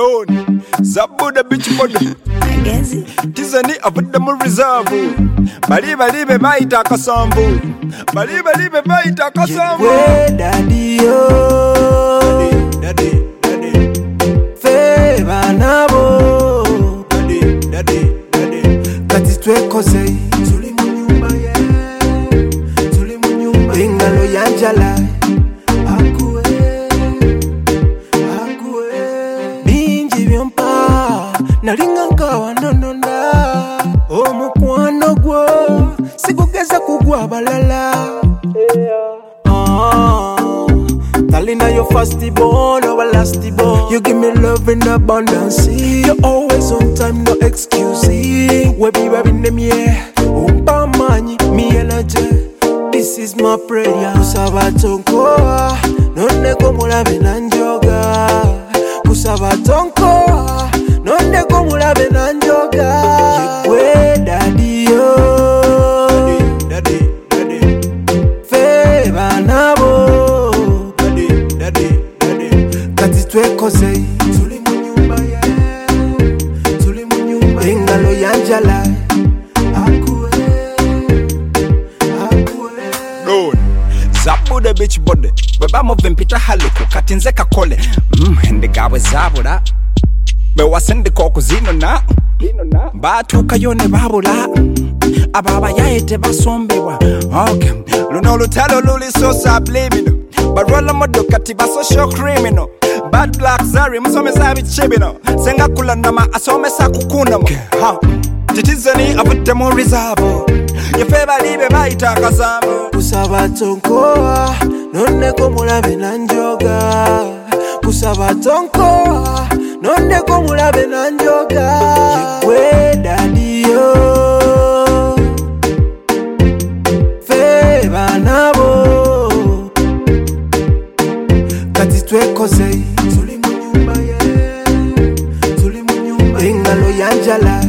Don't Zabuda bitch body Tizani avuda mu reserve Balibe baita kasambu Balibe baita kasambu Daddy yo Daddy Feba nabo Daddy Kati twekoze Tuli mu nyumba Ingalo yanjala Akuwe Binji byompa Nalinga nkawa nononda Omukwano gwo Sikugeza kugwa balala Talina your fasty born or lasty born. You give me love in abundance. You're always on time, no excuse. We be rubbing them yeah. Umpa mani, me energy. This is my prayer. Kusabatonko, nonne komulabe nanjoga. Kusabatonko, nonne komulabe nanjoga. Yekwe daddy yo. Daddy Feba nabo. Kati twekoze Tuli mu nyumba Ingalo yanjala Akuwe Don't Zabuda bitch body Beba mo vimpita haluku Katinze kakole Hende gawe zabura Bewa sende koko zino na Batu kayone babula Ababa yaete basombewa Okay Luno lutalo luli so subliminal Barola modo kati baso show criminal Bad black zari musome zabi chibino Senga kula nama asome sa kukuna mo Titizani avute mu reserve Yefeba libe baita kasambu Kusabatonko Nonne komulabe nanjoga Kusabatonko Nonne komulabe nanjoga Yekwe daddy yo Feba nabo Kati twekoze Tuli mu nyumba Ingalo yanjala